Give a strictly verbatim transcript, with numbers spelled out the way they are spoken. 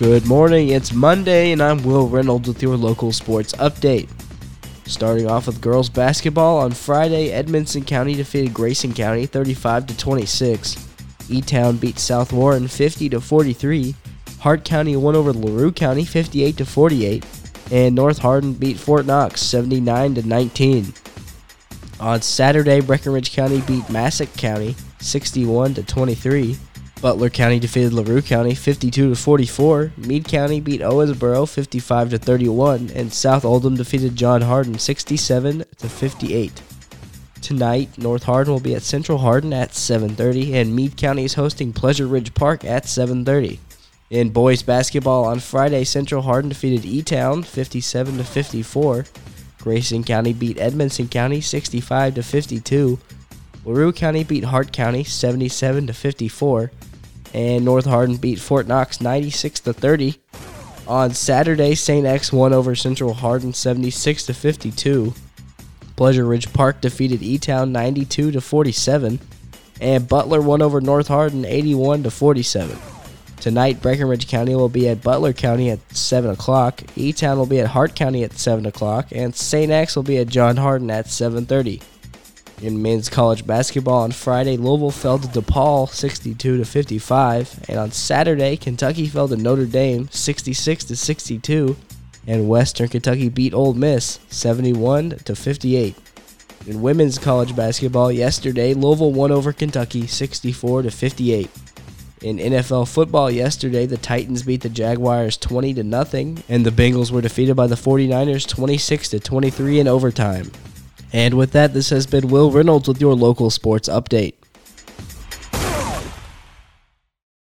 Good morning, it's Monday, and I'm Will Reynolds with your local sports update. Starting off with girls basketball, on Friday, Edmonson County defeated Grayson County thirty-five to twenty-six. E-Town beat South Warren fifty to forty-three. Hart County won over LaRue County fifty-eight to forty-eight, and North Hardin beat Fort Knox seventy-nine to nineteen. On Saturday, Breckenridge County beat Massac County sixty-one to twenty-three. Butler County defeated LaRue County fifty-two to forty-four. Meade County beat Owensboro fifty-five to thirty-one, and South Oldham defeated John Hardin sixty-seven to fifty-eight. Tonight, North Hardin will be at Central Hardin at seven thirty, and Meade County is hosting Pleasure Ridge Park at seven thirty. In boys basketball, on Friday, Central Hardin defeated E-Town fifty-seven to fifty-four. Grayson County beat Edmonson County sixty-five to fifty-two. LaRue County beat Hart County seventy-seven to fifty-four. And North Hardin beat Fort Knox ninety-six to thirty. On Saturday, Saint X won over Central Hardin seventy-six to fifty-two. Pleasure Ridge Park defeated E-Town ninety-two to forty-seven, and Butler won over North Hardin eighty-one to forty-seven. Tonight, Breckenridge County will be at Butler County at seven o'clock, E-Town will be at Hart County at seven o'clock, and Saint X will be at John Hardin at seven thirty. In men's college basketball, on Friday, Louisville fell to DePaul sixty-two to fifty-five, and on Saturday, Kentucky fell to Notre Dame sixty-six to sixty-two, and Western Kentucky beat Ole Miss seventy-one to fifty-eight. In women's college basketball, yesterday, Louisville won over Kentucky sixty-four to fifty-eight. In N F L football yesterday, the Titans beat the Jaguars twenty to nothing, and the Bengals were defeated by the forty-niners twenty-six to twenty-three in overtime. And with that, this has been Will Reynolds with your local sports update.